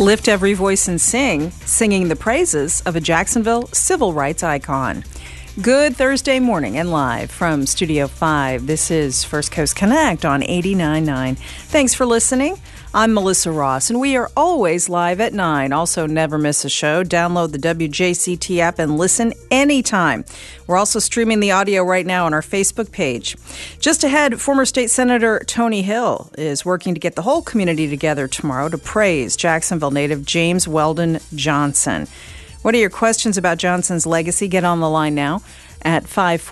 Lift every voice and sing, singing the praises of a Jacksonville civil rights icon. Good Thursday morning and live from Studio 5. This is First Coast Connect on 89.9. Thanks for listening. I'm Melissa Ross, and we are always live at 9. Also, never miss a show. Download the WJCT app and listen anytime. We're also streaming the audio right now on our Facebook page. Just ahead, former State Senator Tony Hill is working to get the whole community together tomorrow to praise Jacksonville native James Weldon Johnson. What are your questions about Johnson's legacy? Get on the line now at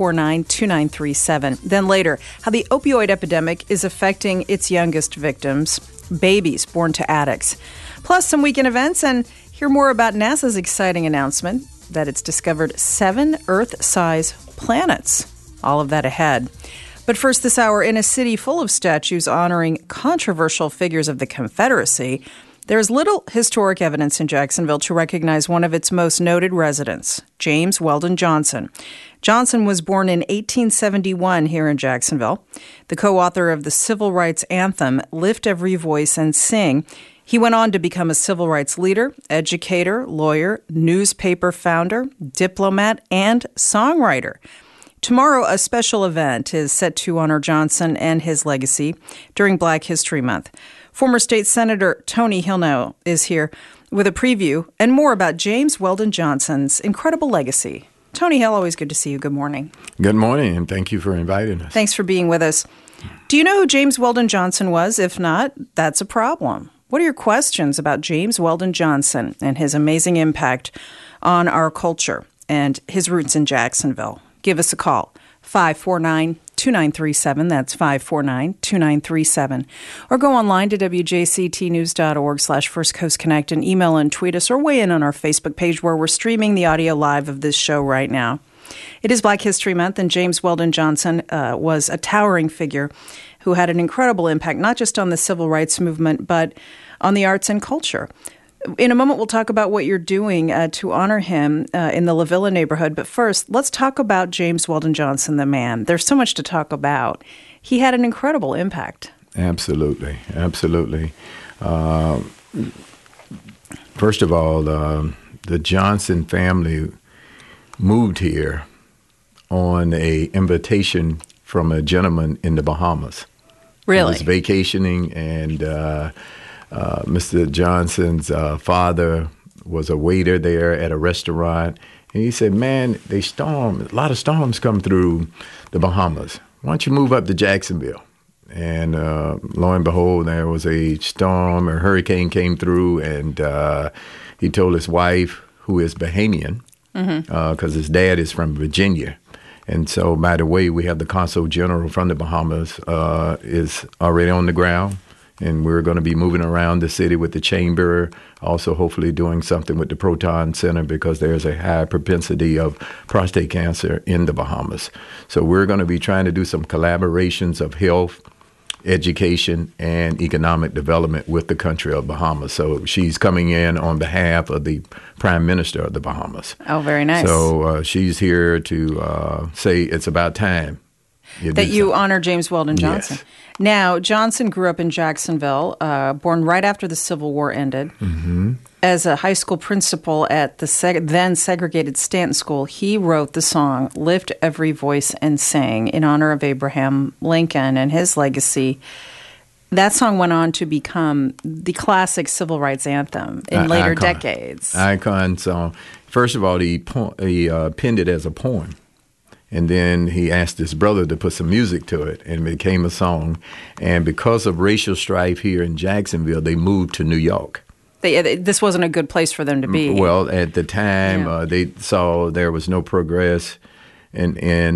549-2937. Then later, how the opioid epidemic is affecting its youngest victims, babies born to addicts. Plus some weekend events, and hear more about NASA's exciting announcement that it's discovered 7 Earth-size planets. All of that ahead. But first this hour, in a city full of statues honoring controversial figures of the Confederacy, there's little historic evidence in Jacksonville to recognize one of its most noted residents, James Weldon Johnson. Johnson was born in 1871 here in Jacksonville. The co-author of the civil rights anthem, Lift Every Voice and Sing, he went on to become a civil rights leader, educator, lawyer, newspaper founder, diplomat, and songwriter. Tomorrow, a special event is set to honor Johnson and his legacy during Black History Month. Former State Senator Tony Hill is here with a preview and more about James Weldon Johnson's incredible legacy. Tony Hill, always good to see you. Good morning. Good morning, and thank you for inviting us. Thanks for being with us. Do you know who James Weldon Johnson was? If not, that's a problem. What are your questions about James Weldon Johnson and his amazing impact on our culture and his roots in Jacksonville? Give us a call, 549-2937. That's 549-2937. Or go online to wjctnews.org/First Coast Connect and email and tweet us or weigh in on our Facebook page where we're streaming the audio live of this show right now. It is Black History Month, and James Weldon Johnson was a towering figure who had an incredible impact, not just on the civil rights movement, but on the arts and culture. In a moment, we'll talk about what you're doing to honor him in the La Villa neighborhood. But first, let's talk about James Weldon Johnson, the man. There's so much to talk about. He had an incredible impact. Absolutely. Absolutely. First of all, the Johnson family moved here on an invitation from a gentleman in the Bahamas. Really? He was vacationing, and Mr. Johnson's father was a waiter there at a restaurant. And he said, man, a lot of storms come through the Bahamas. Why don't you move up to Jacksonville? And lo and behold, there was a storm, a hurricane came through, and he told his wife, who is Bahamian, because his dad is from Virginia. And so, by the way, we have the Consul General from the Bahamas is already on the ground. And we're going to be moving around the city with the chamber, also hopefully doing something with the Proton Center because there's a high propensity of prostate cancer in the Bahamas. So we're going to be trying to do some collaborations of health, education, and economic development with the country of Bahamas. So she's coming in on behalf of the Prime Minister of the Bahamas. Oh, very nice. So she's here to say it's about time. That you honor James Weldon Johnson. Yes. Now, Johnson grew up in Jacksonville, born right after the Civil War ended. Mm-hmm. As a high school principal at the then segregated Stanton School, he wrote the song Lift Every Voice and Sing in honor of Abraham Lincoln and his legacy. That song went on to become the classic civil rights anthem in later decades. Icon song. First of all, he penned it as a poem. And then he asked his brother to put some music to it, and it became a song. And because of racial strife here in Jacksonville, they moved to New York. This wasn't a good place for them to be. Well, at the time, they saw there was no progress in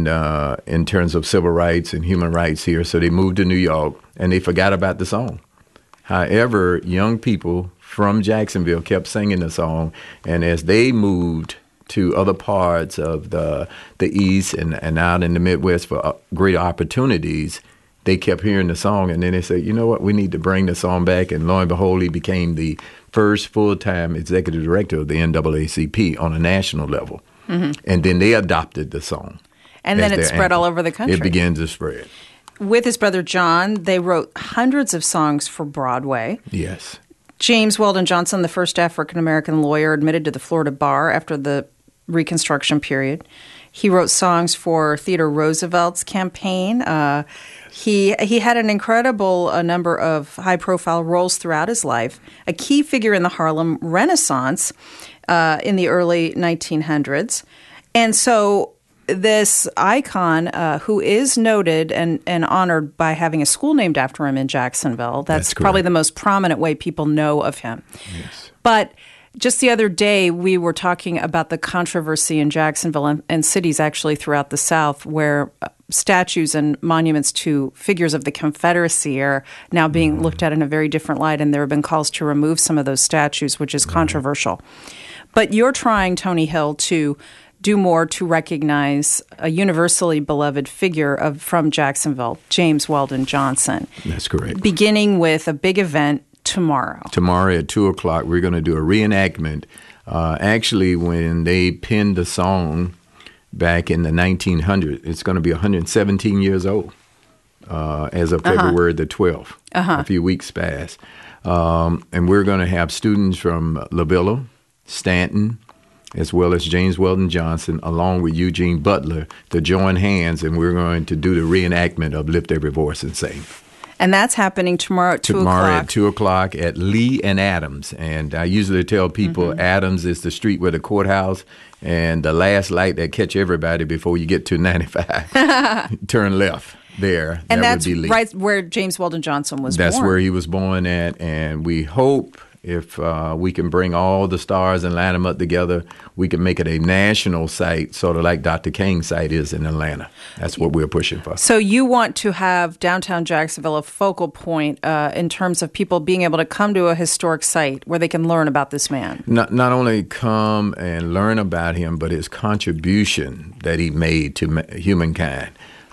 terms of civil rights and human rights here, so they moved to New York, and they forgot about the song. However, young people from Jacksonville kept singing the song, and as they moved to other parts of the East and out in the Midwest for greater opportunities, they kept hearing the song, and then they said, you know what, we need to bring the song back, and lo and behold, he became the first full-time executive director of the NAACP on a national level. Mm-hmm. And then they adopted the song. And then it spread all over the country. It began to spread. With his brother John, they wrote hundreds of songs for Broadway. Yes. James Weldon Johnson, the first African-American lawyer admitted to the Florida bar after the Reconstruction period. He wrote songs for Theodore Roosevelt's campaign. He had an incredible number of high-profile roles throughout his life, a key figure in the Harlem Renaissance in the early 1900s. And so this icon, who is noted and honored by having a school named after him in Jacksonville, that's probably the most prominent way people know of him. Yes. But just the other day, we were talking about the controversy in Jacksonville and cities actually throughout the South where statues and monuments to figures of the Confederacy are now being looked at in a very different light, and there have been calls to remove some of those statues, which is controversial. But you're trying, Tony Hill, to do more to recognize a universally beloved figure from Jacksonville, James Weldon Johnson. That's correct. Beginning with a big event tomorrow. Tomorrow at 2 o'clock, we're going to do a reenactment. Actually, when they penned the song back in the 1900s, it's going to be 117 years old as of February the 12th, a few weeks past. And we're going to have students from Lavillo, Stanton, as well as James Weldon Johnson, along with Eugene Butler, to join hands, and we're going to do the reenactment of Lift Every Voice and Sing. And that's happening tomorrow at 2 o'clock. Tomorrow at 2 o'clock at Lee and Adams. And I usually tell people Adams is the street where the courthouse, and the last light that catch everybody before you get to 95. Turn left there. And that that's would be Lee. Right where James Weldon Johnson was born. That's where he was born at, and we hope if we can bring all the stars and line them up together, we can make it a national site, sort of like Dr. King's site is in Atlanta. That's what we're pushing for. So you want to have downtown Jacksonville a focal point in terms of people being able to come to a historic site where they can learn about this man. Not only come and learn about him, but his contribution that he made to humankind.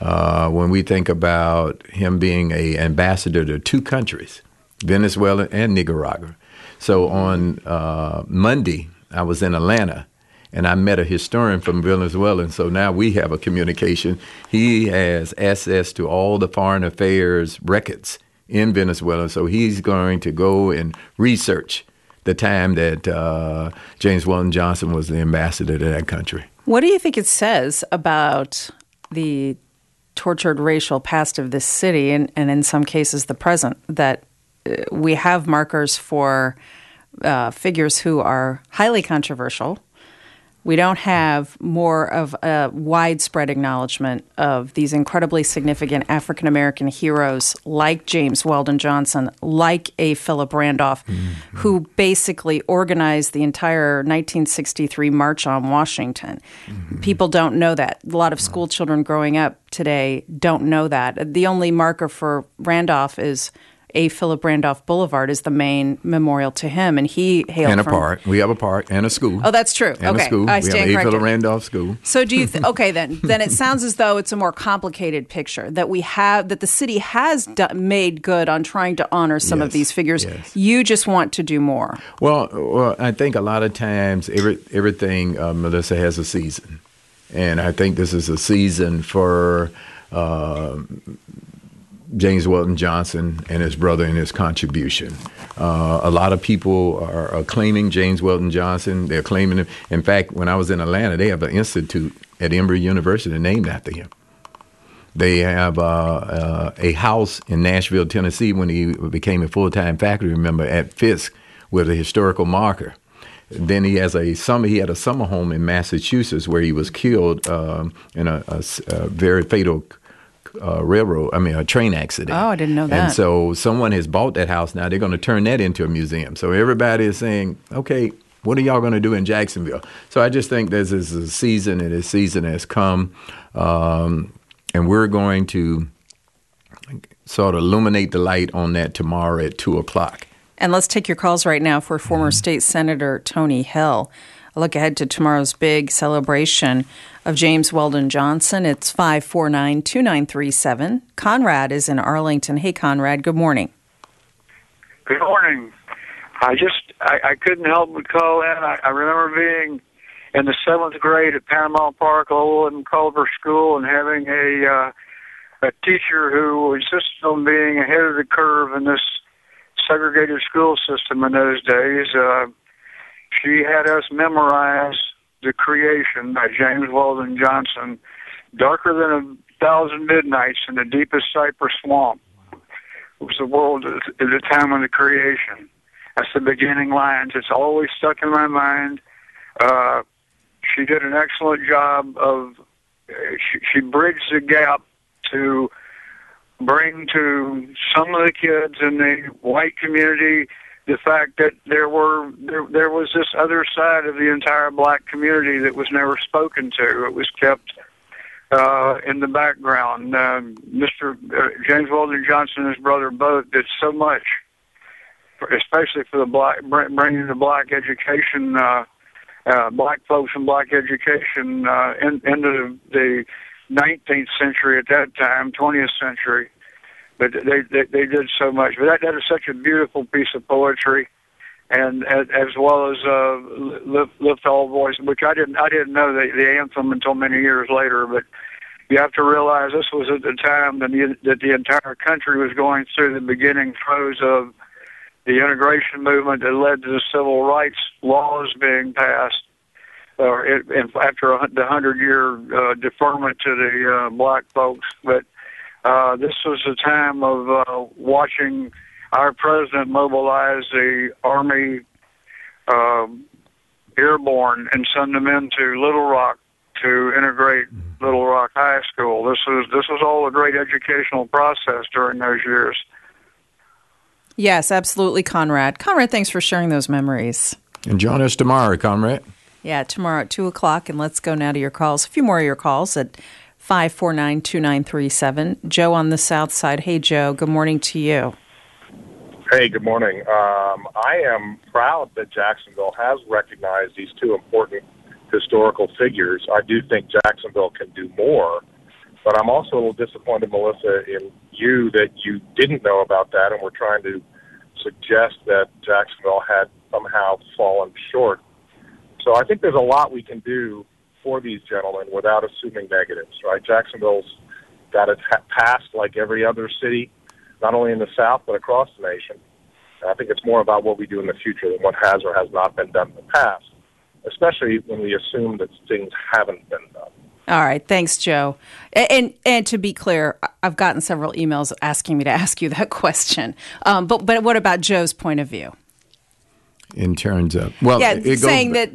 When we think about him being an ambassador to two countries, Venezuela and Nicaragua. So on Monday, I was in Atlanta, and I met a historian from Venezuela, and so now we have a communication. He has access to all the foreign affairs records in Venezuela, so he's going to go and research the time that James Weldon Johnson was the ambassador to that country. What do you think it says about the tortured racial past of this city, and in some cases the present, that we have markers for figures who are highly controversial? We don't have more of a widespread acknowledgement of these incredibly significant African-American heroes like James Weldon Johnson, like A. Philip Randolph, who basically organized the entire 1963 March on Washington. People don't know that. A lot of school children growing up today don't know that. The only marker for Randolph is A. Philip Randolph Boulevard is the main memorial to him, and he hailed and a from... park. We have a park and a school. Oh, that's true. And okay. a school. I we stand have A. corrected. Philip Randolph School. So do you... okay, then it sounds as though it's a more complicated picture, that we have, that the city has made good on trying to honor some of these figures. Yes. You just want to do more. Well, I think a lot of times everything, Melissa, has a season. And I think this is a season for... James Weldon Johnson and his brother and his contribution. A lot of people are claiming James Weldon Johnson. They're claiming him. In fact, when I was in Atlanta, they have an institute at Emory University named after him. They have a house in Nashville, Tennessee, when he became a full-time faculty member at Fisk with a historical marker. Then he had a summer home in Massachusetts where he was killed in a very fatal a train accident. Oh, I didn't know that. And so someone has bought that house now. They're going to turn that into a museum. So everybody is saying, okay, what are y'all going to do in Jacksonville? So I just think this is a season, and this season has come, and we're going to sort of illuminate the light on that tomorrow at 2 o'clock. And let's take your calls right now for former State Senator Tony Hill. A look ahead to tomorrow's big celebration of James Weldon Johnson. It's 549-2937. Conrad is in Arlington. Hey, Conrad, good morning. Good morning. I couldn't help but call in. I remember being in the 7th grade at Panama Park, Old and Culver School, and having a teacher who insisted on being ahead of the curve in this segregated school system in those days. She had us memorize The Creation by James Weldon Johnson, darker than 1,000 midnights in the deepest cypress swamp. It was the world at the time of the creation. That's the beginning lines. It's always stuck in my mind. She did an excellent job of, she bridged the gap to bring to some of the kids in the white community the fact that there was this other side of the entire black community that was never spoken to. It was kept in the background. Mr. James Weldon Johnson and his brother both did so much, especially for the bringing the black education, black folks and black education into the 19th century at that time, 20th century. But they did so much. But that is such a beautiful piece of poetry, and as well as Lift All Voices, which I didn't know the anthem until many years later. But you have to realize this was at the time that the entire country was going through the beginning throes of the integration movement that led to the civil rights laws being passed. After the 100-year deferment to the black folks, but this was a time of watching our president mobilize the Army Airborne and send them into Little Rock to integrate Little Rock High School. This was all a great educational process during those years. Yes, absolutely, Conrad. Conrad, thanks for sharing those memories. And join us tomorrow, Conrad. Yeah, tomorrow at 2 o'clock, and let's go now to your calls. A few more of your calls at 549-2937. Joe on the South Side. Hey, Joe, good morning to you. Hey, good morning. I am proud that Jacksonville has recognized these two important historical figures. I do think Jacksonville can do more, but I'm also a little disappointed, Melissa, in you that you didn't know about that and were trying to suggest that Jacksonville had somehow fallen short. So I think there's a lot we can do for these gentlemen without assuming negatives, right? Jacksonville's got its past like every other city, not only in the South, but across the nation. And I think it's more about what we do in the future than what has or has not been done in the past, especially when we assume that things haven't been done. All right. Thanks, Joe. And to be clear, I've gotten several emails asking me to ask you that question. But what about Joe's point of view? In terms of saying that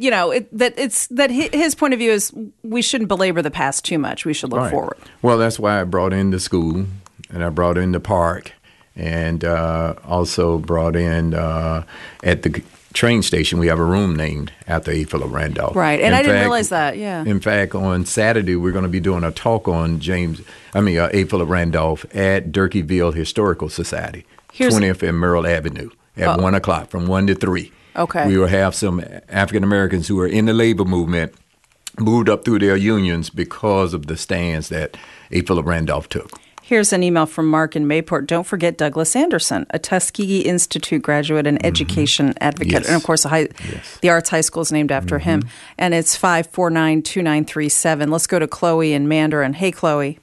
his point of view is we shouldn't belabor the past too much. We should look forward. Well, that's why I brought in the school, and I brought in the park, and also brought in at the train station. We have a room named after A. Philip Randolph. Right, and I didn't realize that. Yeah. In fact, on Saturday we're going to be doing a talk on A. Philip Randolph at Durkeeville Historical Society, 20th and Merle Avenue at 1 o'clock from 1 to 3. Okay. We will have some African Americans who are in the labor movement moved up through their unions because of the stands that A. Philip Randolph took. Here's an email from Mark in Mayport. Don't forget Douglas Anderson, a Tuskegee Institute graduate and education advocate. Yes. And, of course, the Arts High School is named after him. And it's 549-2937. Let's go to Chloe in Mandarin. Hey, Chloe.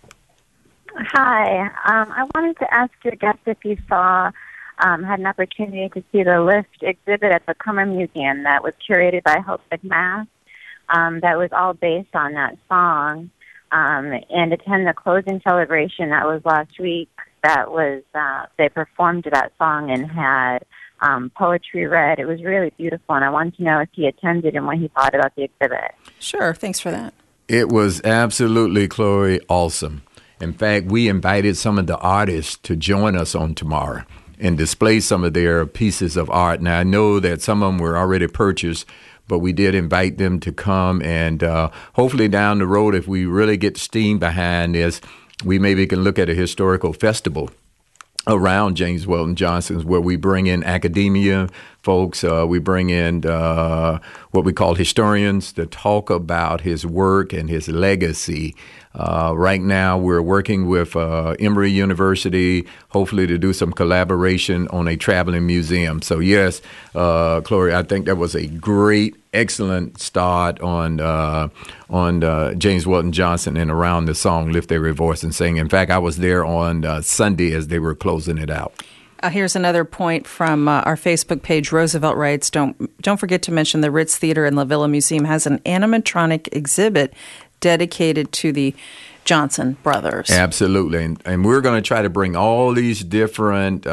Hi. I wanted to ask your guest if you had an opportunity to see the Lift exhibit at the Cummer Museum that was curated by Hope McMath. That was all based on that song. And attend the closing celebration that was last week. That was they performed that song and had poetry read. It was really beautiful, and I wanted to know if he attended and what he thought about the exhibit. Sure, thanks for that. It was absolutely, Chloe, awesome. In fact, we invited some of the artists to join us on tomorrow and display some of their pieces of art. Now, I know that some of them were already purchased, but we did invite them to come, and hopefully down the road, if we really get steam behind this, we maybe can look at a historical festival around James Weldon Johnson's where we bring in academia folks, we bring in what we call historians to talk about his work and his legacy. Right now, we're working with Emory University, hopefully to do some collaboration on a traveling museum. So yes, Chloe, I think that was a great, excellent start on James Weldon Johnson and around the song "Lift Every Voice and Sing." In fact, I was there on Sunday as they were closing it out. Here's another point from our Facebook page. Roosevelt writes, don't forget to mention the Ritz Theater and La Villa Museum has an animatronic exhibit dedicated to the Johnson brothers. Absolutely. And we're going to try to bring all these different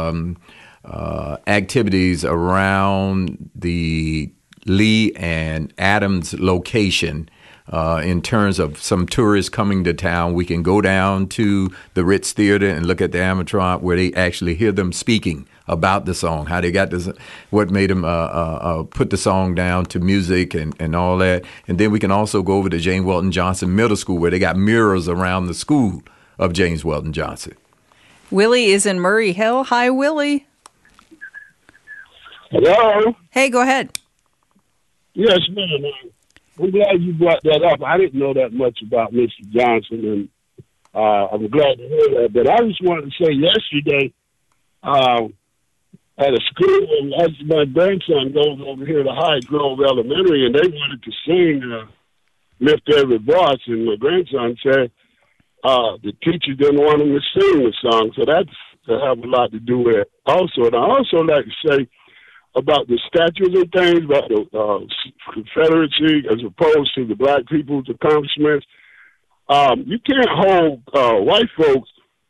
activities around the Lee and Adams location. In terms of some tourists coming to town, we can go down to the Ritz Theater and look at the animatronic where they actually hear them speaking about the song, how they got this, what made them put the song down to music and all that. And then we can also go over to James Weldon Johnson Middle School where they got mirrors around the school of James Weldon Johnson. Willie is in Murray Hill. Hi, Willie. Hello? Hey, go ahead. Yes, ma'am. I'm glad you brought that up. I didn't know that much about Mr. Johnson, and I'm glad to hear that. But I just wanted to say yesterday at a school, as my grandson goes over here to High Grove Elementary, and they wanted to sing Lift Every Voice, and my grandson said the teacher didn't want him to sing the song, so that's to have a lot to do with it also. And I also like to say about the statues and things, about the Confederacy as opposed to the black people's accomplishments. You can't hold white folks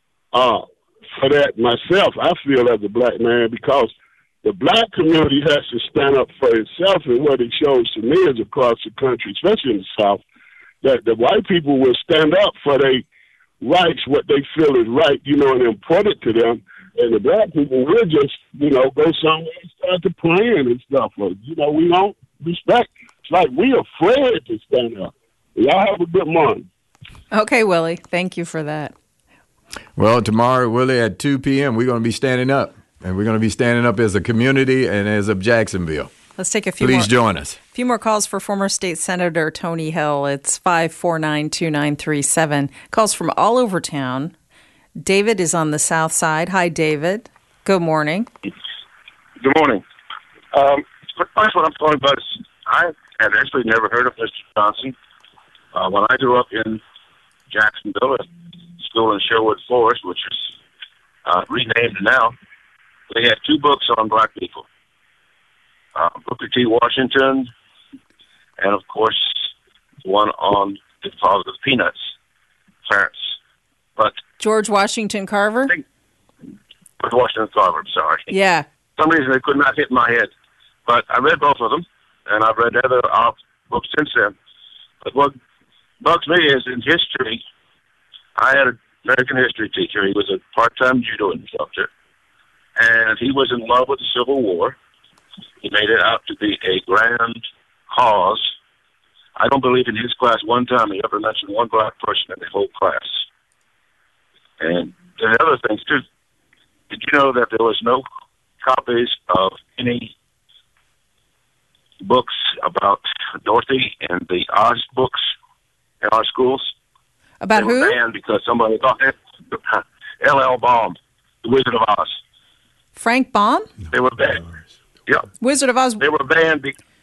for that myself, I feel, as a black man, because the black community has to stand up for itself, and what it shows to me is across the country, especially in the South, that the white people will stand up for their rights, what they feel is right, and important to them. And the black people will just, go somewhere and start to playing and stuff. Or, we don't respect. It's like we're afraid to stand up. Y'all have a good morning. Okay, Willie. Thank you for that. Well, tomorrow, Willie, at 2 p.m., we're going to be standing up. And we're going to be standing up as a community and as of Jacksonville. Let's take a few Please join us. A few more calls for former state senator Tony Hill. It's 549-2937. Calls from all over town. David is on the south side. Hi, David. Good morning. Good morning. First, what I'm calling about is I had actually never heard of Mr. Johnson. When I grew up in Jacksonville, a school in Sherwood Forest, which is renamed now, they had two books on black people. Booker T. Washington, and, of course, one on the father of Peanuts, Clarence. But George Washington Carver? George Washington Carver, I'm sorry. Yeah. For some reason, it could not hit my head. But I read both of them, and I've read other books since then. But what bugs me is in history, I had an American history teacher. He was a part-time judo instructor, and he was in love with the Civil War. He made it out to be a grand cause. I don't believe in his class one time he ever mentioned one black person in the whole class. And the other things, too, did you know that there was no copies of any books about Dorothy and the Oz books in our schools? About who? They were banned because somebody thought L.L. Baum, the Wizard of Oz. Frank Baum? They were banned. Yeah. Wizard of Oz. They were banned.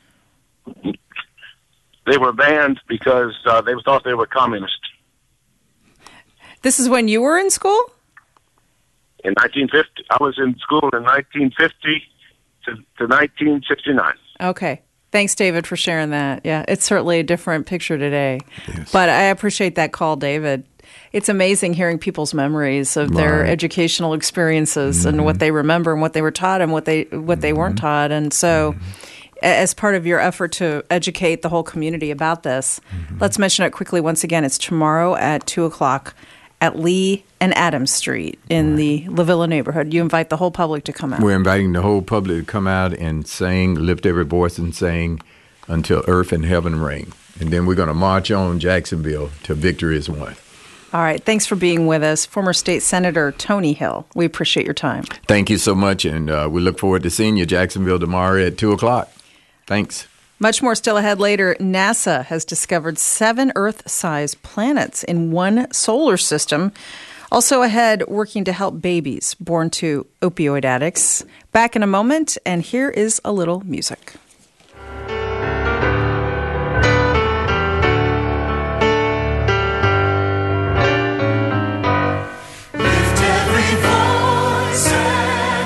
They were banned because they thought they were communist. This is when you were in school? In 1950. I was in school in 1950 to 1969. Okay. Thanks, David, for sharing that. Yeah, it's certainly a different picture today. Yes. But I appreciate that call, David. It's amazing hearing people's memories of their educational experiences and what they remember and what they were taught and what they weren't taught. And so as part of your effort to educate the whole community about this, let's mention it quickly once again. It's tomorrow at 2 o'clock at Lee and Adams Street in the La Villa neighborhood. You invite the whole public to come out. We're inviting the whole public to come out and sing, lift every voice and sing until earth and heaven ring. And then we're going to march on Jacksonville till victory is won. All right. Thanks for being with us. Former State Senator Tony Hill. We appreciate your time. Thank you so much. And we look forward to seeing you, Jacksonville, tomorrow at 2 o'clock. Thanks. Much more still ahead later. NASA has discovered 7 Earth-sized planets in one solar system. Also ahead, working to help babies born to opioid addicts. Back in a moment, and here is a little music. Lift every voice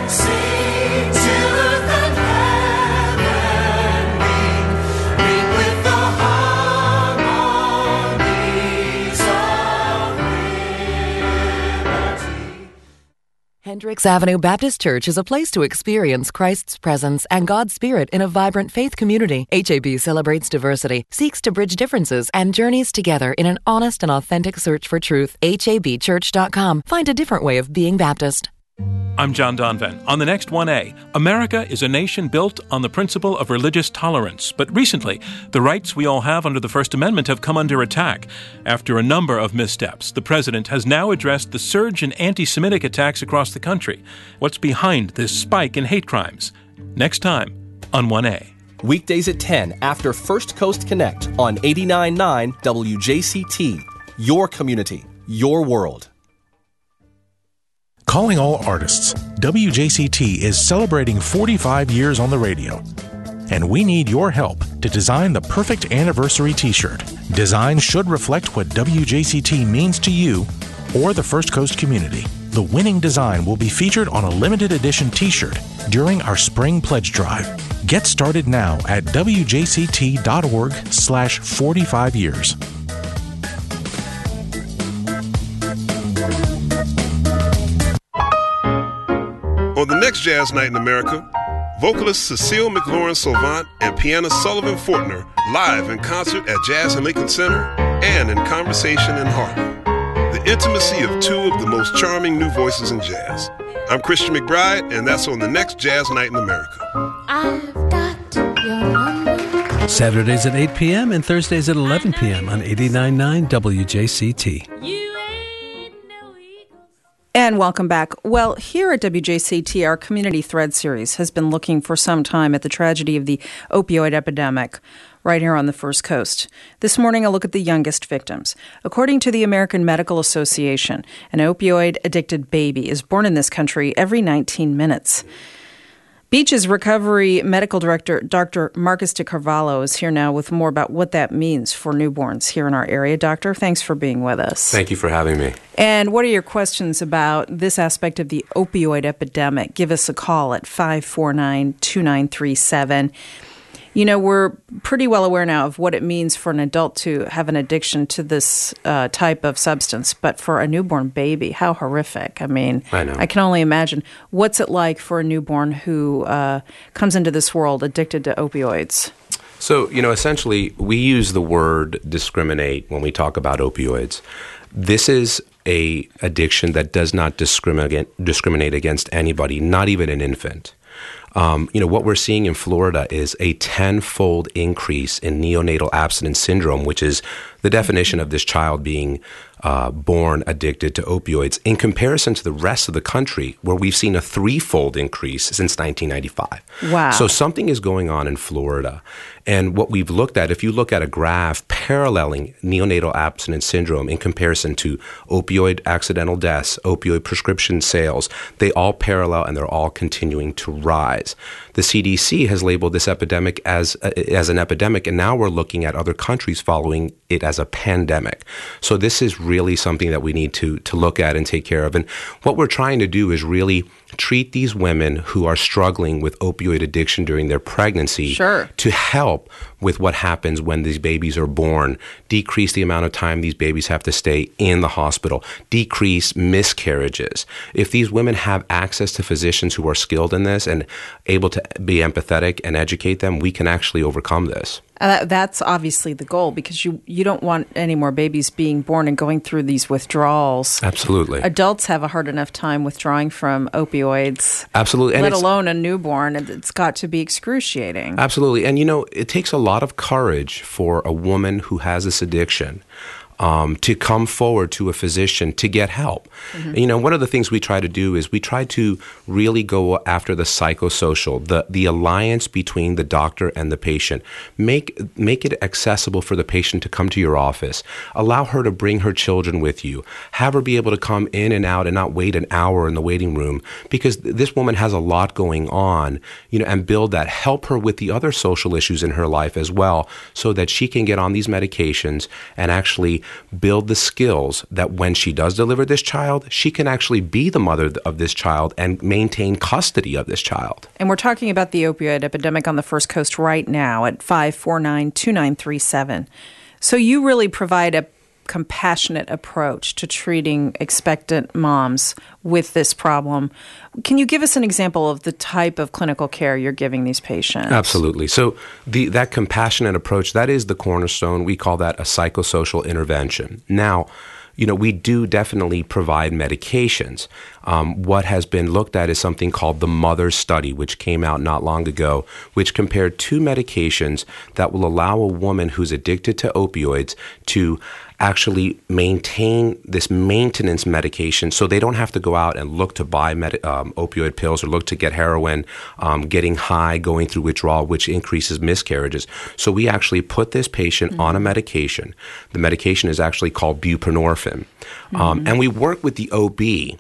Hendricks Avenue Baptist Church is a place to experience Christ's presence and God's Spirit in a vibrant faith community. HAB celebrates diversity, seeks to bridge differences, and journeys together in an honest and authentic search for truth. HABchurch.com. Find a different way of being Baptist. I'm John Donvan. On the next 1A, America is a nation built on the principle of religious tolerance. But recently, the rights we all have under the First Amendment have come under attack. After a number of missteps, the president has now addressed the surge in anti-Semitic attacks across the country. What's behind this spike in hate crimes? Next time on 1A. Weekdays at 10 after First Coast Connect on 89.9 WJCT. Your community, your world. Calling all artists, WJCT is celebrating 45 years on the radio. And we need your help to design the perfect anniversary t-shirt. Design should reflect what WJCT means to you or the First Coast community. The winning design will be featured on a limited edition t-shirt during our spring pledge drive. Get started now at wjct.org/45 years. On the next Jazz Night in America, vocalist Cecile McLaurin-Salvant and pianist Sullivan Fortner live in concert at Jazz and Lincoln Center and in conversation in Harlem. The intimacy of two of the most charming new voices in jazz. I'm Christian McBride, and that's on the next Jazz Night in America. I've got your number. Saturdays at 8 p.m. and Thursdays at 11 p.m. on 89.9 WJCT. And welcome back. Well, here at WJCT, our Community Thread series has been looking for some time at the tragedy of the opioid epidemic right here on the First Coast. This morning, a look at the youngest victims. According to the American Medical Association, an opioid-addicted baby is born in this country every 19 minutes. Beach's Recovery Medical Director, Dr. Marcus DeCarvalho, is here now with more about what that means for newborns here in our area. Doctor, thanks for being with us. Thank you for having me. And what are your questions about this aspect of the opioid epidemic? Give us a call at 549-2937. You know, we're pretty well aware now of what it means for an adult to have an addiction to this type of substance. But for a newborn baby, how horrific. I mean, I can only imagine. What's it like for a newborn who comes into this world addicted to opioids? So, you know, essentially, we use the word discriminate when we talk about opioids. This is a addiction that does not discriminate against anybody, not even an infant. What we're seeing in Florida is a 10-fold increase in neonatal abstinence syndrome, which is the definition of this child being born addicted to opioids, in comparison to the rest of the country, where we've seen a 3-fold increase since 1995. Wow. So something is going on in Florida. And what we've looked at, if you look at a graph paralleling neonatal abstinence syndrome in comparison to opioid accidental deaths, opioid prescription sales, they all parallel and they're all continuing to rise. The CDC has labeled this epidemic as an epidemic, and now we're looking at other countries following it as a pandemic. So this is really something that we need to look at and take care of. And what we're trying to do is really treat these women who are struggling with opioid addiction during their pregnancy to help with what happens when these babies are born, decrease the amount of time these babies have to stay in the hospital, decrease miscarriages. If these women have access to physicians who are skilled in this and able to be empathetic and educate them, we can actually overcome this. That's obviously the goal, because you don't want any more babies being born and going through these withdrawals. Absolutely. Adults have a hard enough time withdrawing from opioids. Absolutely. Let alone a newborn. It's got to be excruciating. Absolutely. And, you know, it takes a lot of courage for a woman who has this addiction to come forward to a physician to get help. Mm-hmm. And, you know, one of the things we try to do is we try to really go after the psychosocial, the alliance between the doctor and the patient. Make it accessible for the patient to come to your office. Allow her to bring her children with you. Have her be able to come in and out and not wait an hour in the waiting room, because this woman has a lot going on, you know, and build that. Help her with the other social issues in her life as well, so that she can get on these medications and actually build the skills that when she does deliver this child, she can actually be the mother of this child and maintain custody of this child. And we're talking about the opioid epidemic on the First Coast right now at 549-2937. So you really provide a compassionate approach to treating expectant moms with this problem. Can you give us an example of the type of clinical care you're giving these patients? Absolutely. So that compassionate approach, that is the cornerstone. We call that a psychosocial intervention. Now, we do definitely provide medications. What has been looked at is something called the Mother Study, which came out not long ago, which compared 2 medications that will allow a woman who's addicted to opioids to actually maintain this maintenance medication so they don't have to go out and look to buy opioid pills or look to get heroin, getting high, going through withdrawal, which increases miscarriages. So we actually put this patient on a medication. The medication is actually called buprenorphine. And we work with the OB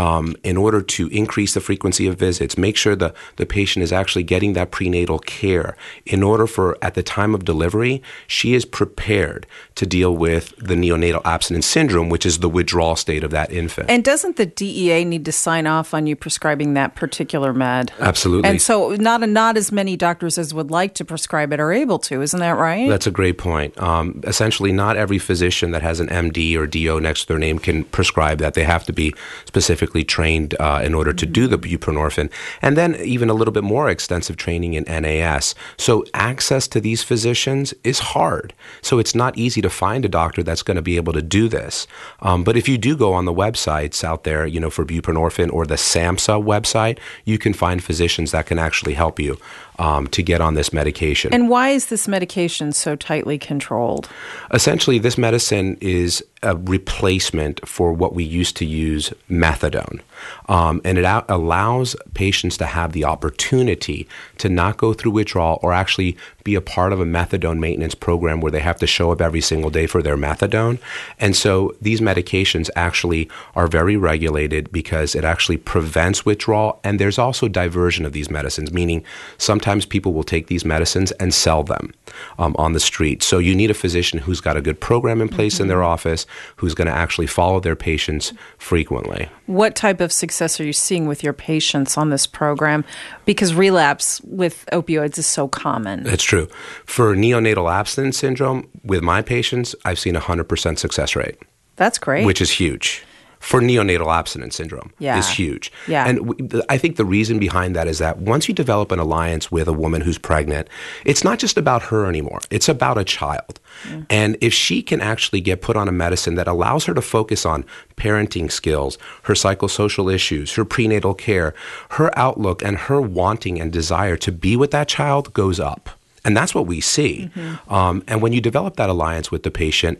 in order to increase the frequency of visits, make sure the patient is actually getting that prenatal care in order for, at the time of delivery, she is prepared to deal with the neonatal abstinence syndrome, which is the withdrawal state of that infant. And doesn't the DEA need to sign off on you prescribing that particular med? Absolutely. And so not as many doctors as would like to prescribe it are able to, isn't that right? That's a great point. Essentially, not every physician that has an MD or DO next to their name can prescribe that. They have to be specifically trained in order to do the buprenorphine, and then even a little bit more extensive training in NAS. So access to these physicians is hard. So it's not easy to find a doctor that's going to be able to do this. But if you do go on the websites out there, for buprenorphine or the SAMHSA website, you can find physicians that can actually help you to get on this medication. And why is this medication so tightly controlled? Essentially, this medicine is a replacement for what we used to use, methadone. And it allows patients to have the opportunity to not go through withdrawal or actually be a part of a methadone maintenance program where they have to show up every single day for their methadone. And so these medications actually are very regulated because it actually prevents withdrawal. And there's also diversion of these medicines, meaning sometimes people will take these medicines and sell them on the street. So you need a physician who's got a good program in place in their office, who's going to actually follow their patients frequently. What type of success are you seeing with your patients on this program? Because relapse with opioids is so common. That's true. For neonatal abstinence syndrome, with my patients, I've seen 100% success rate. That's great. Which is huge. For neonatal abstinence syndrome is huge. Yeah. And I think the reason behind that is that once you develop an alliance with a woman who's pregnant, it's not just about her anymore. It's about a child. And if she can actually get put on a medicine that allows her to focus on parenting skills, her psychosocial issues, her prenatal care, her outlook and her wanting and desire to be with that child goes up. And that's what we see. And when you develop that alliance with the patient,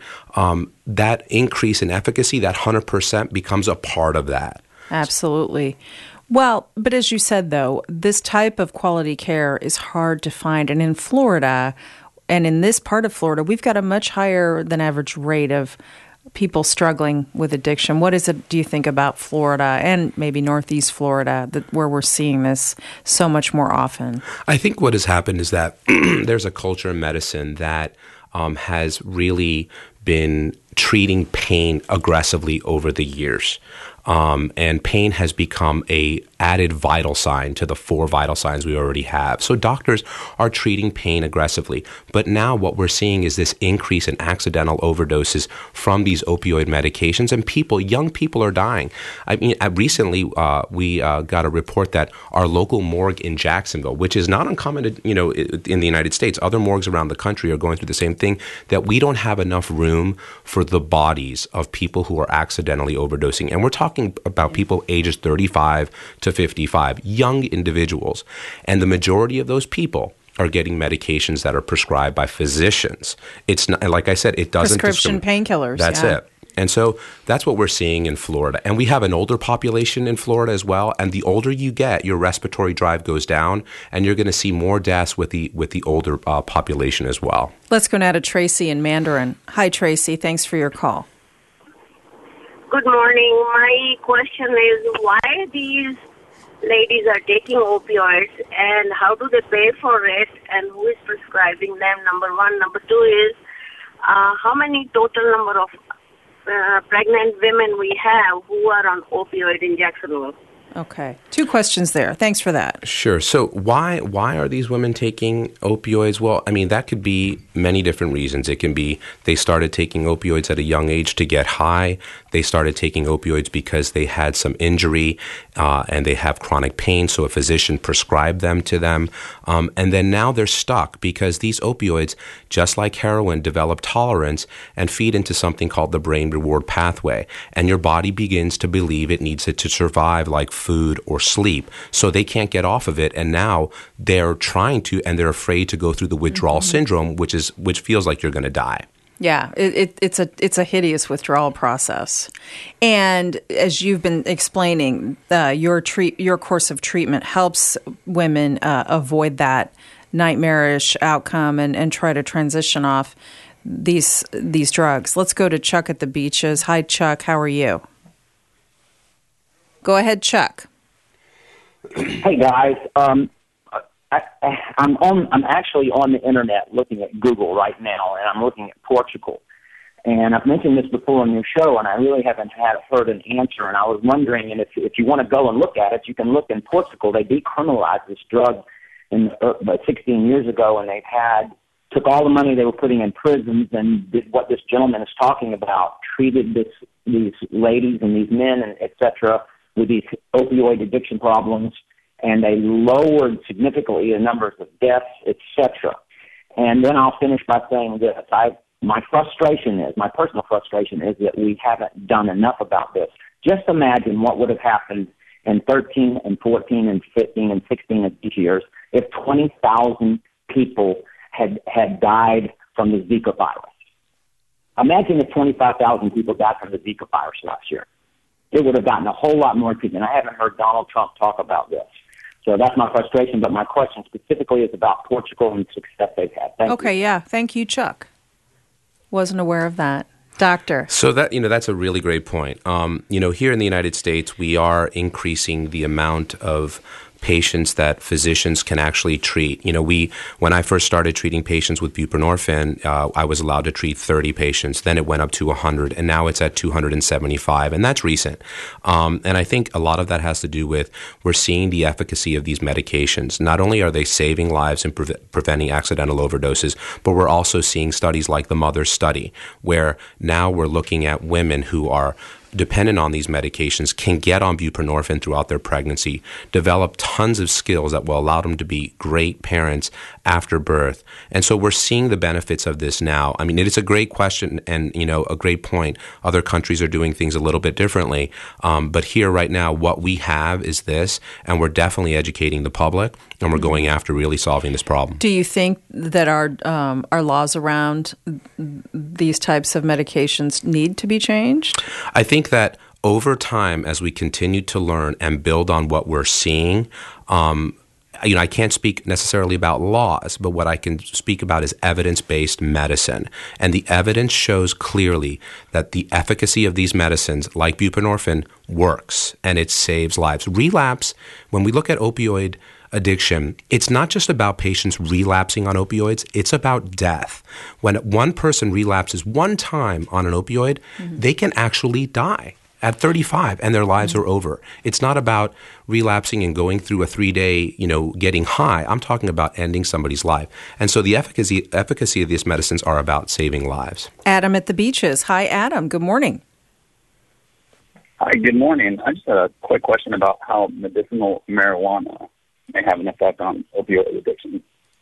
that increase in efficacy, that 100% becomes a part of that. Absolutely. Well, but as you said, though, this type of quality care is hard to find. And in Florida, and in this part of Florida, we've got a much higher than average rate of people struggling with addiction. What is it, do you think, about Florida and maybe Northeast Florida where we're seeing this so much more often? I think what has happened is that there's a culture in medicine that has really been treating pain aggressively over the years. And pain has become a added vital sign to the 4 vital signs we already have. So doctors are treating pain aggressively. But now what we're seeing is this increase in accidental overdoses from these opioid medications, and young people are dying. I mean, recently we got a report that our local morgue in Jacksonville, which is not uncommon in the United States, other morgues around the country are going through the same thing, that we don't have enough room for the bodies of people who are accidentally overdosing. And we're talking about people ages 35 to 55, young individuals. And the majority of those people are getting medications that are prescribed by physicians. It's not, like I said, it doesn't prescription painkillers. That's it. And so that's what we're seeing in Florida. And we have an older population in Florida as well. And the older you get, your respiratory drive goes down, and you're going to see more deaths with the older population as well. Let's go now to Tracy in Mandarin. Hi, Tracy. Thanks for your call. Good morning. My question is, why these ladies are taking opioids and how do they pay for it and who is prescribing them, number one. Number two is, how many total number of pregnant women we have who are on opioid in Jacksonville? Okay. 2 questions there. Thanks for that. Sure. So why are these women taking opioids? Well, I mean, that could be many different reasons. It can be they started taking opioids at a young age to get high. They started taking opioids because they had some injury and they have chronic pain, so a physician prescribed them to them. And then now they're stuck because these opioids, just like heroin, develop tolerance and feed into something called the brain reward pathway. And your body begins to believe it needs it to survive, like food or sleep. So they can't get off of it. And now they're trying to, and they're afraid to go through the withdrawal syndrome, which feels like you're going to die. Yeah, it's a hideous withdrawal process. And as you've been explaining, your course of treatment helps women avoid that nightmarish outcome and try to transition off these drugs. Let's go to Chuck at the Beaches. Hi, Chuck. How are you? Go ahead, Chuck. Hey guys, I'm actually on the internet looking at Google right now, and I'm looking at Portugal. And I've mentioned this before on your show, and I really haven't heard an answer. And I was wondering, and if you want to go and look at it, you can look in Portugal. They decriminalized this drug about 16 years ago, and took all the money they were putting in prisons and did what this gentleman is talking about, treated these ladies and these men and et cetera with these opioid addiction problems, and they lowered significantly the numbers of deaths, et cetera. And then I'll finish by saying this. My personal frustration is that we haven't done enough about this. Just imagine what would have happened in 13 and 14 and 15 and 16 of these years if 20,000 people had died from the Zika virus. Imagine if 25,000 people died from the Zika virus last year. It would have gotten a whole lot more treatment. I haven't heard Donald Trump talk about this. So that's my frustration, but my question specifically is about Portugal and the success they've had. Thank you. Yeah. Thank you, Chuck. Wasn't aware of that. Doctor. So that's a really great point. Here in the United States, we are increasing the amount of patients that physicians can actually treat. When I first started treating patients with buprenorphine, I was allowed to treat 30 patients. Then it went up to 100, and now it's at 275, and that's recent. And I think a lot of that has to do with we're seeing the efficacy of these medications. Not only are they saving lives and preventing accidental overdoses, but we're also seeing studies like the Mother Study, where now we're looking at women who are dependent on these medications can get on buprenorphine throughout their pregnancy, develop tons of skills that will allow them to be great parents after birth. And so we're seeing the benefits of this now. I mean, it is a great question and, a great point. Other countries are doing things a little bit differently. But here right now, what we have is this, and we're definitely educating the public, and we're going after really solving this problem. Do you think that our laws around these types of medications need to be changed? I think that over time, as we continue to learn and build on what we're seeing, I can't speak necessarily about laws, but what I can speak about is evidence-based medicine. And the evidence shows clearly that the efficacy of these medicines, like buprenorphine, works and it saves lives. Relapse, when we look at opioid addiction, it's not just about patients relapsing on opioids, it's about death. When one person relapses one time on an opioid, they can actually die at 35 and their lives are over. It's not about relapsing and going through a 3-day, getting high. I'm talking about ending somebody's life. And so the efficacy of these medicines are about saving lives. Adam at the Beaches. Hi, Adam. Good morning. Hi, good morning. I just had a quick question about how medicinal marijuana may have an effect on opioid addiction.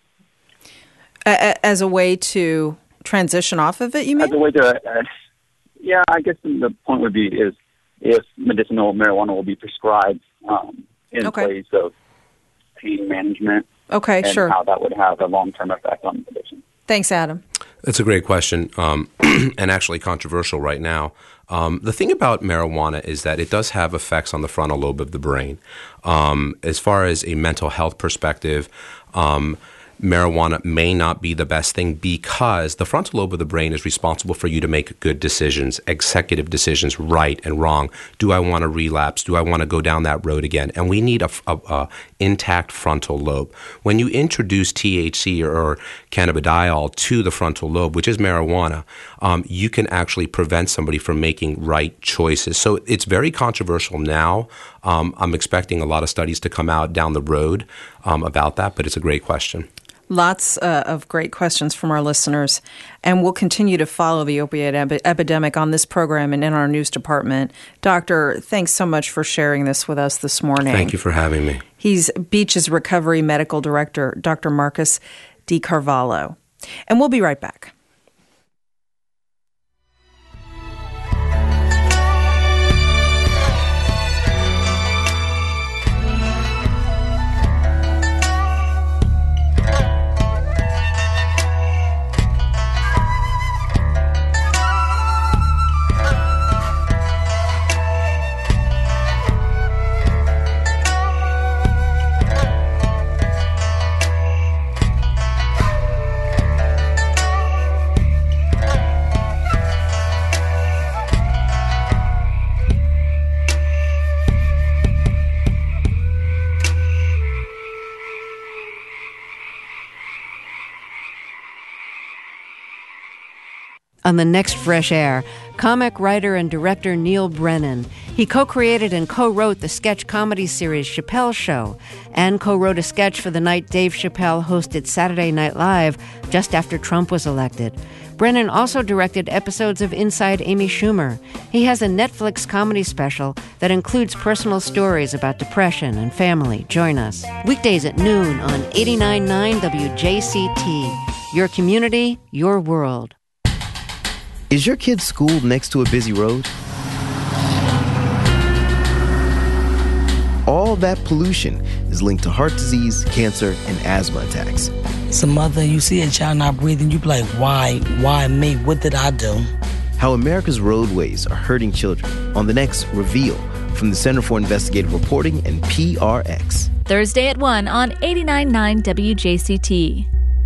As a way to transition off of it, you mean? As a way to, I guess the point would be is if medicinal marijuana will be prescribed in place of pain management. Okay, and sure. How that would have a long-term effect on addiction. Thanks, Adam. That's a great question, and actually controversial right now. The thing about marijuana is that it does have effects on the frontal lobe of the brain. As far as a mental health perspective, marijuana may not be the best thing because the frontal lobe of the brain is responsible for you to make good decisions, executive decisions, right and wrong. Do I want to relapse? Do I want to go down that road again? And we need a intact frontal lobe. When you introduce THC or cannabidiol to the frontal lobe, which is marijuana, you can actually prevent somebody from making right choices. So it's very controversial now. I'm expecting a lot of studies to come out down the road about that, but it's a great question. Lots of great questions from our listeners, and we'll continue to follow the opioid epidemic on this program and in our news department. Doctor, thanks so much for sharing this with us this morning. Thank you for having me. He's Beach's Recovery Medical Director, Dr. Marcus DiCarvalho. And we'll be right back. On the next Fresh Air, comic writer and director Neil Brennan. He co-created and co-wrote the sketch comedy series Chappelle Show and co-wrote a sketch for the night Dave Chappelle hosted Saturday Night Live just after Trump was elected. Brennan also directed episodes of Inside Amy Schumer. He has a Netflix comedy special that includes personal stories about depression and family. Join us. Weekdays at noon on 89.9 WJCT. Your community, your world. Is your kid's school next to a busy road? All that pollution is linked to heart disease, cancer, and asthma attacks. As a mother, you see a child not breathing, you be like, why me? What did I do? How America's roadways are hurting children on the next Reveal from the Center for Investigative Reporting and PRX. Thursday at 1 on 89.9 WJCT.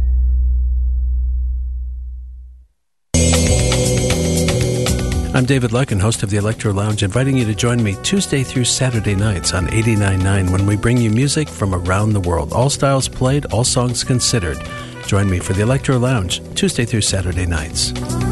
I'm David Lucken, host of the Electro Lounge, inviting you to join me Tuesday through Saturday nights on 89.9 when we bring you music from around the world. All styles played, all songs considered. Join me for the Electro Lounge Tuesday through Saturday nights.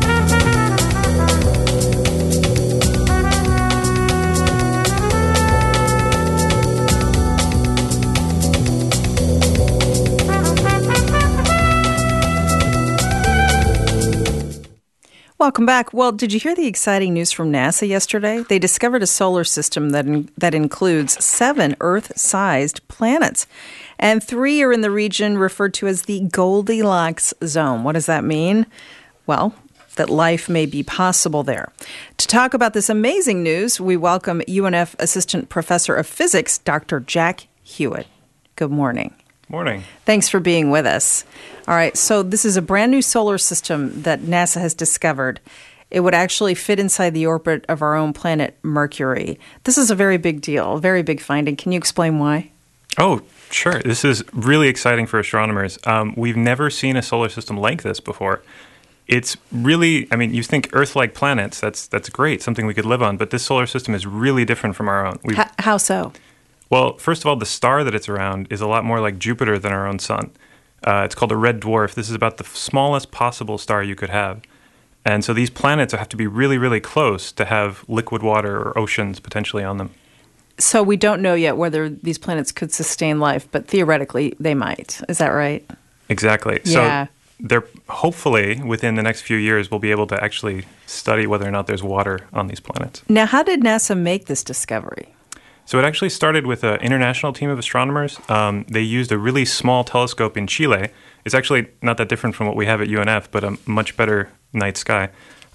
Welcome back. Well, did you hear the exciting news from NASA yesterday? They discovered a solar system that includes 7 Earth-sized planets, and 3 are in the region referred to as the Goldilocks zone. What does that mean? Well, that life may be possible there. To talk about this amazing news, we welcome UNF Assistant Professor of Physics, Dr. Jack Hewitt. Good morning. Morning. Thanks for being with us. All right, so this is a brand new solar system that NASA has discovered. It would actually fit inside the orbit of our own planet, Mercury. This is a very big deal, a very big finding. Can you explain why? Oh, sure. This is really exciting for astronomers. We've never seen a solar system like this before. It's really, you think Earth-like planets, that's great, something we could live on, but this solar system is really different from our own. How so? Well, first of all, the star that it's around is a lot more like Jupiter than our own sun. It's called a red dwarf. This is about the smallest possible star you could have. And so these planets have to be really, really close to have liquid water or oceans potentially on them. So we don't know yet whether these planets could sustain life, but theoretically they might. Is that right? Exactly. Yeah. So they're hopefully within the next few years we'll be able to actually study whether or not there's water on these planets. Now, how did NASA make this discovery? So it actually started with an international team of astronomers. They used a really small telescope in Chile. It's actually not that different from what we have at UNF, but a much better night sky.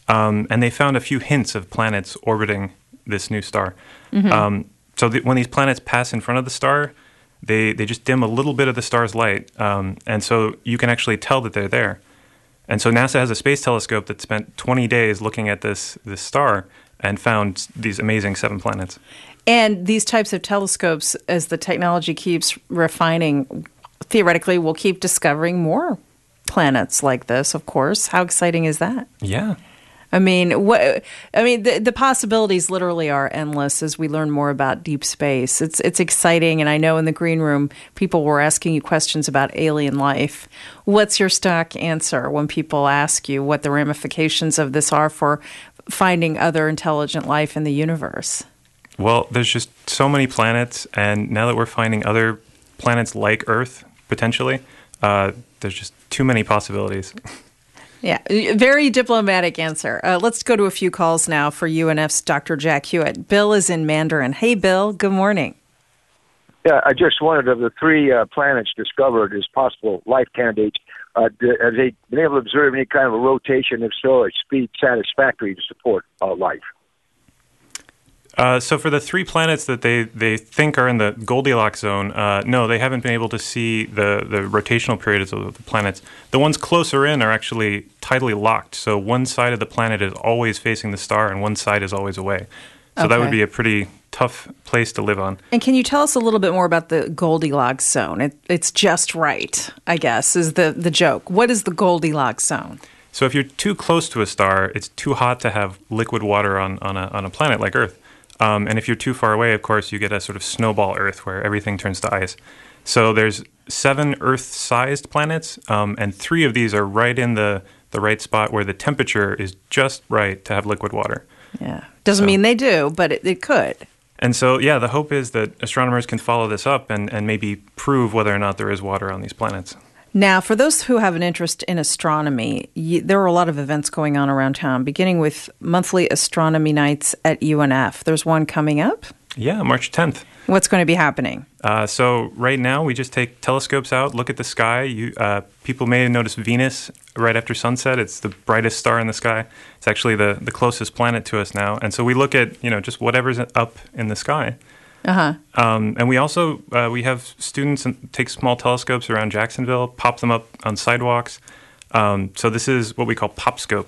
And they found a few hints of planets orbiting this new star. Mm-hmm. When these planets pass in front of the star, they just dim a little bit of the star's light. And so you can actually tell that they're there. And so NASA has a space telescope that spent 20 days looking at this star and found these amazing 7 planets. And these types of telescopes, as the technology keeps refining, theoretically will keep discovering more planets like this, of course. How exciting is that? Yeah. The possibilities literally are endless as we learn more about deep space. It's exciting, and I know in the green room people were asking you questions about alien life. What's your stock answer when people ask you what the ramifications of this are for finding other intelligent life in the universe? Well, there's just so many planets, and now that we're finding other planets like Earth, potentially, there's just too many possibilities. Yeah, very diplomatic answer. Let's go to a few calls now for UNF's Dr. Jack Hewitt. Bill is in Mandarin. Hey, Bill, good morning. Yeah, I just wondered, of the three planets discovered as possible life candidates, have they been able to observe any kind of a rotation? If so, at speed satisfactory to support life? So for the three planets that they think are in the Goldilocks zone, no, they haven't been able to see the rotational periods of the planets. The ones closer in are actually tidally locked. So one side of the planet is always facing the star and one side is always away. So that would be a pretty tough place to live on. And can you tell us a little bit more about the Goldilocks zone? It's just right, I guess, is the joke. What is the Goldilocks zone? So if you're too close to a star, it's too hot to have liquid water on a planet like Earth. And if you're too far away, of course, you get a sort of snowball Earth where everything turns to ice. So there's 7 Earth-sized planets, and 3 of these are right in the right spot where the temperature is just right to have liquid water. Yeah. Doesn't mean they do, but it could. And so, the hope is that astronomers can follow this up and maybe prove whether or not there is water on these planets. Now, for those who have an interest in astronomy, there are a lot of events going on around town, beginning with monthly astronomy nights at UNF. There's one coming up? Yeah, March 10th. What's going to be happening? So right now, we just take telescopes out, look at the sky. People may notice Venus right after sunset. It's the brightest star in the sky. It's actually the closest planet to us now. And so we look at, just whatever's up in the sky. Uh-huh. And we also we have students take small telescopes around Jacksonville, pop them up on sidewalks. So this is what we call PopScope,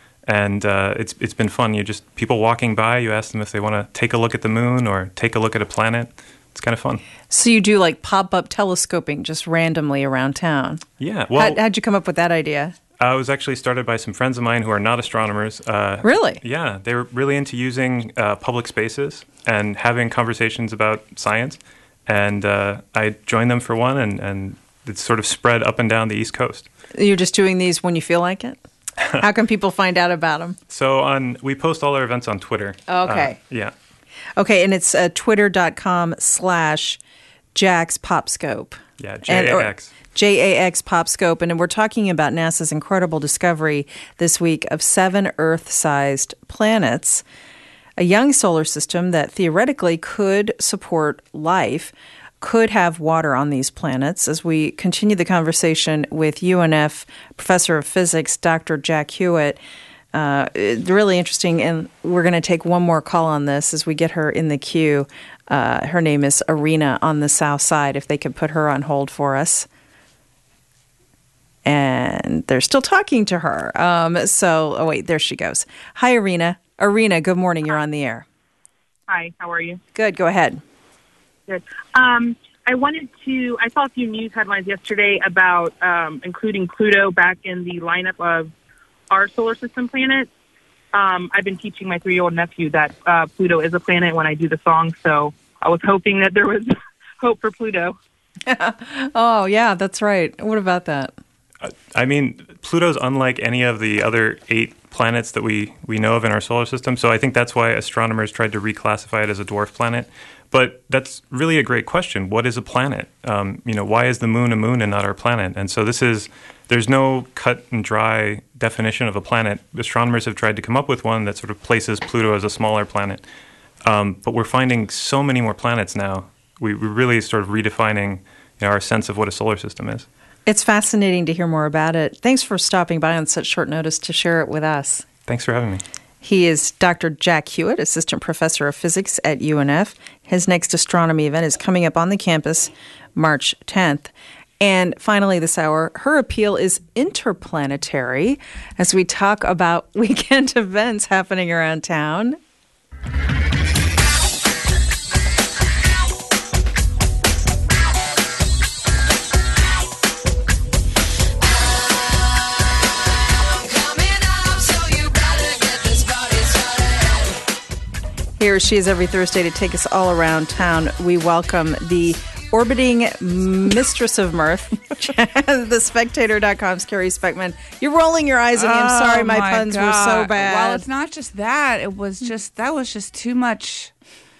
and it's been fun. People walking by, you ask them if they want to take a look at the moon or take a look at a planet. It's kind of fun. So you do like pop-up telescoping just randomly around town? Yeah. Well, how'd you come up with that idea? It was actually started by some friends of mine who are not astronomers. Really? Yeah. They were really into using public spaces and having conversations about science. And I joined them for one, and it's sort of spread up and down the East Coast. You're just doing these when you feel like it? How can people find out about them? So we post all our events on Twitter. Okay. Yeah. Okay, and it's twitter.com/JaxPopScope. Yeah, JAX. JAX PopScope, and we're talking about NASA's incredible discovery this week of 7 Earth-sized planets, a young solar system that theoretically could support life, could have water on these planets. As we continue the conversation with UNF Professor of Physics, Dr. Jack Hewitt, really interesting, and we're going to take one more call on this as we get her in the queue. Her name is Arena on the south side, if they could put her on hold for us. And they're still talking to her. Oh, wait, there she goes. Hi, Arena. Arena, good morning. You're on the air. Hi, how are you? Good, go ahead. Good. I saw a few news headlines yesterday about including Pluto back in the lineup of our solar system planets. I've been teaching my 3-year-old nephew that Pluto is a planet when I do the song, so I was hoping that there was hope for Pluto. Oh, yeah, that's right. What about that? Pluto's unlike any of the other 8 planets that we know of in our solar system, so I think that's why astronomers tried to reclassify it as a dwarf planet. But that's really a great question. What is a planet? Why is the moon a moon and not our planet? And so there's no cut and dry definition of a planet. Astronomers have tried to come up with one that sort of places Pluto as a smaller planet. But we're finding so many more planets now. We're really sort of redefining our sense of what a solar system is. It's fascinating to hear more about it. Thanks for stopping by on such short notice to share it with us. Thanks for having me. He is Dr. Jack Hewitt, Assistant Professor of Physics at UNF. His next astronomy event is coming up on the campus March 10th. And finally this hour, her appeal is interplanetary as we talk about weekend events happening around town. Coming up, so you better get Here she is every Thursday to take us all around town. We welcome the orbiting mistress of mirth, TheSpectator.com's Carrie Speckman. You're rolling your eyes at me. I'm sorry, my puns were so bad. Well, it's not just that. It was just too much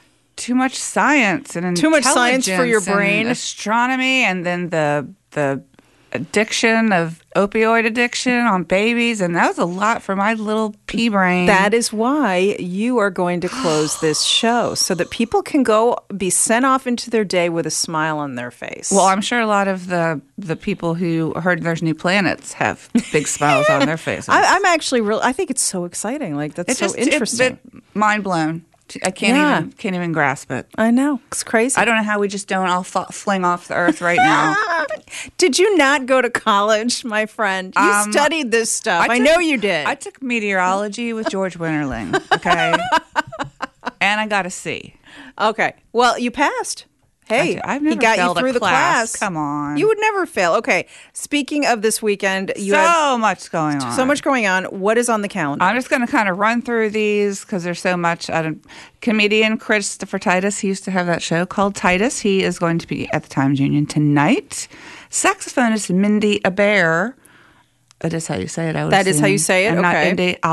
science and too much science for your brain. Astronomy, and then the addiction of opioid addiction on babies, and that was a lot for my little pea brain. That is why you are going to close this show, so that people can go be sent off into their day with a smile on their face. Well, I'm sure a lot of the people who heard there's new planets have big smiles on their faces. I'm actually I think it's so exciting. Like, that's so interesting. Mind blown. I can't even grasp it. I know. It's crazy. I don't know how we just don't all fling off the earth right now. Did you not go to college, my friend? You studied this stuff. I know you did. I took meteorology with George Winterling, okay? And I got a C. Okay. Well, you passed. Hey, I've never he got failed you through a the class. Come on. You would never fail. Okay. Speaking of this weekend, you have much going on. So much going on. What is on the calendar? I'm just going to kind of run through these because there's so much. Comedian Christopher Titus, he used to have that show called Titus. He is going to be at the Times Union tonight. Saxophonist Mindy Aber. That is how you say it. That is how you say it? I'm okay. Not Mindy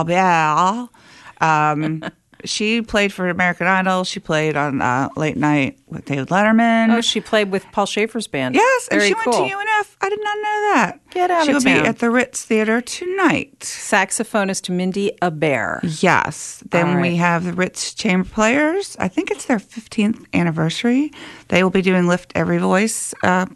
Aber. She played for American Idol. She played on Late Night with David Letterman. Oh, she played with Paul Schaefer's band. Yes, and Very she cool. went to UNF. I did not know that. Get out she of will town. be at the Ritz Theater tonight. Saxophonist Mindy Aber. Yes. Then we have the Ritz Chamber Players. I think it's their 15th anniversary. They will be doing Lift Every Voice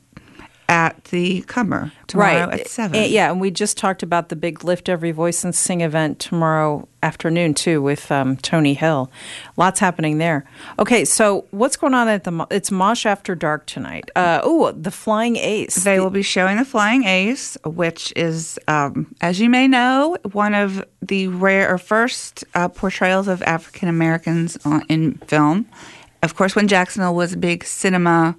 at the Cummer tomorrow at 7. And we just talked about the big Lift Every Voice and Sing event tomorrow afternoon, too, with Tony Hill. Lots happening there. Okay, so what's going on at it's Mosh After Dark tonight. The Flying Ace. They will be showing The Flying Ace, which is, as you may know, one of the first portrayals of African Americans in film. Of course, when Jacksonville was a big cinema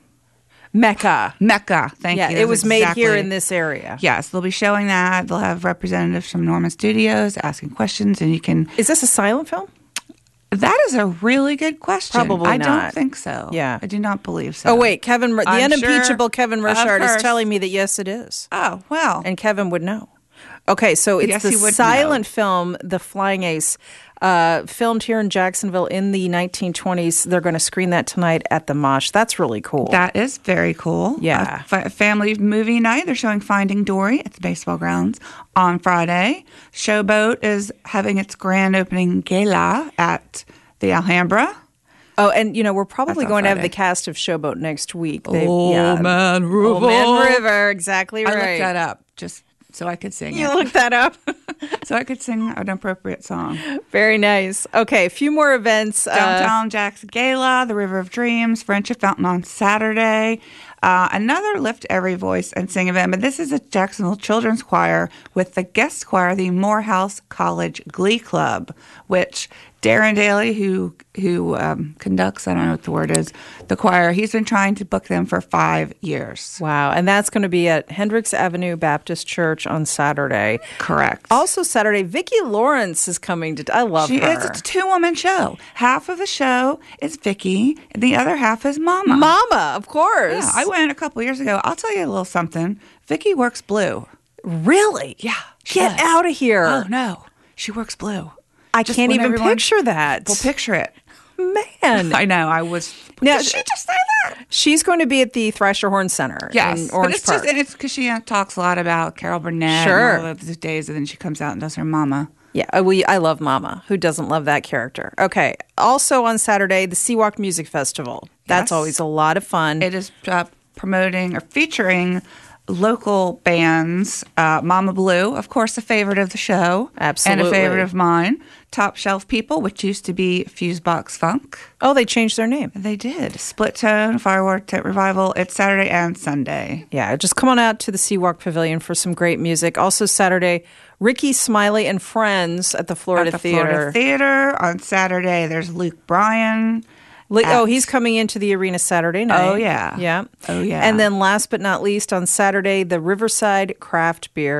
Mecca. Thank you. It was made here in this area. Yes, they'll be showing that. They'll have representatives from Norman Studios asking questions, and you can. Is this a silent film? That is a really good question. Probably not. I don't think so. Yeah, I do not believe so. Oh wait, the unimpeachable Kevin Richard is telling me that yes, it is. Oh well, and Kevin would know. Okay, so it's the silent film, The Flying Ace, filmed here in Jacksonville in the 1920s. They're going to screen that tonight at the Mosh. That's really cool. That is very cool. Yeah. Family movie night. They're showing Finding Dory at the baseball grounds on Friday. Showboat is having its grand opening gala at the Alhambra. Oh, and, we're probably going to have the cast of Showboat next week. Old Man River. Old Man River, exactly right. I looked that up just so I could sing it. You looked that up? So I could sing an appropriate song. Very nice. Okay, a few more events. Downtown Jack's Gala, the River of Dreams, Friendship Fountain on Saturday. Another Lift Every Voice and Sing event, but this is a Jacksonville Children's Choir with the guest choir, the Morehouse College Glee Club, which Darren Daly, who conducts, I don't know what the word is, the choir, he's been trying to book them for 5 years. Wow. And that's going to be at Hendricks Avenue Baptist Church on Saturday. Correct. Also Saturday, Vicki Lawrence is coming to, I love her. It's a 2-woman show. Half of the show is Vicki, and the other half is Mama. Mama, of course. Yeah, I went a couple years ago. I'll tell you a little something. Vicki works blue. Really? Yeah. Get out of here. Oh, no. She works blue. I can't even picture that. Well, picture it. Man. I know. I was. Now, did she just say that? She's going to be at the Thrasher Horn Center in Orange Park. And it's because she talks a lot about Carol Burnett and all of those days, and then she comes out and does her Mama. Yeah, I love Mama. Who doesn't love that character? Okay. Also on Saturday, the Seawalk Music Festival. That's always a lot of fun. It is promoting or featuring local bands. Mama Blue, of course, a favorite of the show. Absolutely. And a favorite of mine. Top Shelf People, which used to be Fusebox Funk. Oh, they changed their name. They did. Split Tone, Firework Tent Revival. It's Saturday and Sunday. Yeah, just come on out to the Seawalk Pavilion for some great music. Also Saturday, Ricky Smiley and Friends at the Florida Theater. Florida Theater. On Saturday, there's Luke Bryan. He's coming into the arena Saturday night. Oh, yeah. Yeah. Oh, yeah. And then last but not least, on Saturday, the Riverside Craft Beer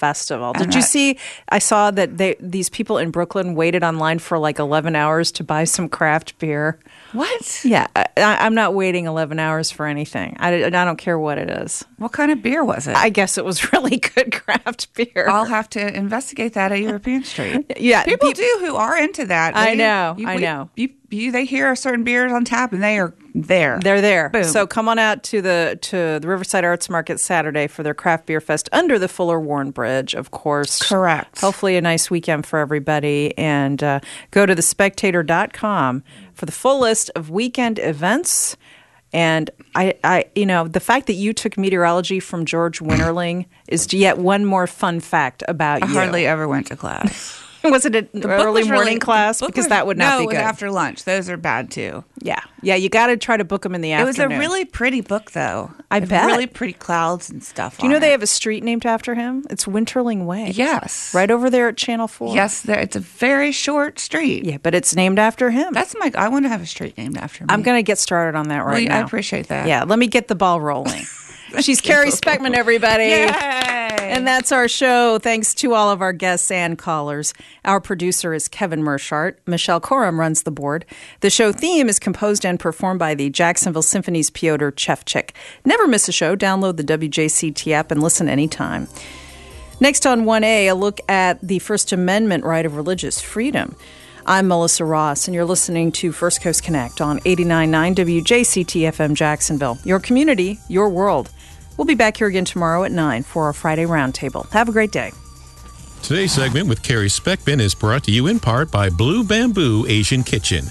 festival. Did you see? I saw that these people in Brooklyn waited online for like 11 hours to buy some craft beer. What? Yeah, I'm not waiting 11 hours for anything. I don't care what it is. What kind of beer was it? I guess it was really good craft beer. I'll have to investigate that at European Street. Yeah, people do who are into that. I know. They hear a certain beers on tap and they are there. They're there. Boom. So come on out to the Riverside Arts Market Saturday for their craft beer fest under the Fuller Warren Bridge, of course. Correct. Hopefully a nice weekend for everybody. And go to thespectator.com for the full list of weekend events. And I the fact that you took meteorology from George Winterling is yet one more fun fact about you. I hardly ever went to class. Was it an early morning class? Because that would not be good. No, it was after lunch. Those are bad too. Yeah. You got to try to book them in the afternoon. It was a really pretty book, though. I bet. Really pretty clouds and stuff. Do you know they have a street named after him? It's Winterling Way. Yes. Right over there at Channel 4. Yes, it's a very short street. Yeah, but it's named after him. I want to have a street named after me. I'm going to get started on that now. I appreciate that. Yeah, let me get the ball rolling. She's Carrie Speckman, everybody. Yay! And that's our show. Thanks to all of our guests and callers. Our producer is Kevin Mershart. Michelle Coram runs the board. The show theme is composed and performed by the Jacksonville Symphony's Pyotr Chevchik. Never miss a show. Download the WJCT app and listen anytime. Next on 1A, a look at the First Amendment right of religious freedom. I'm Melissa Ross, and you're listening to First Coast Connect on 89.9 WJCT FM Jacksonville. Your community, your world. We'll be back here again tomorrow at 9 for our Friday Roundtable. Have a great day. Today's segment with Carrie Speckman is brought to you in part by Blue Bamboo Asian Kitchen.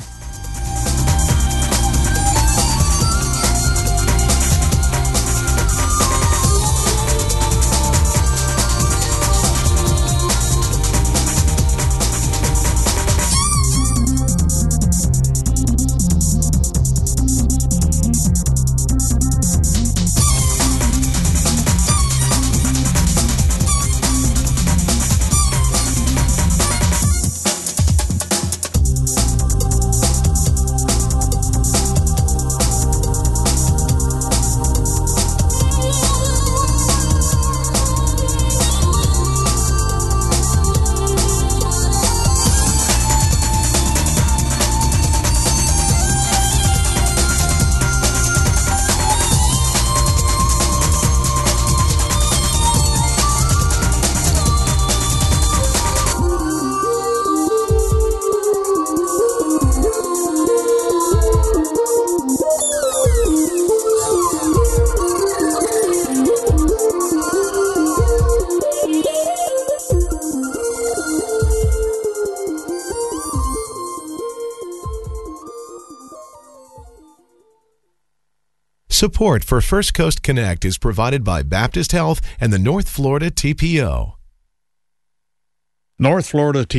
Support for First Coast Connect is provided by Baptist Health and the North Florida TPO. North Florida TPO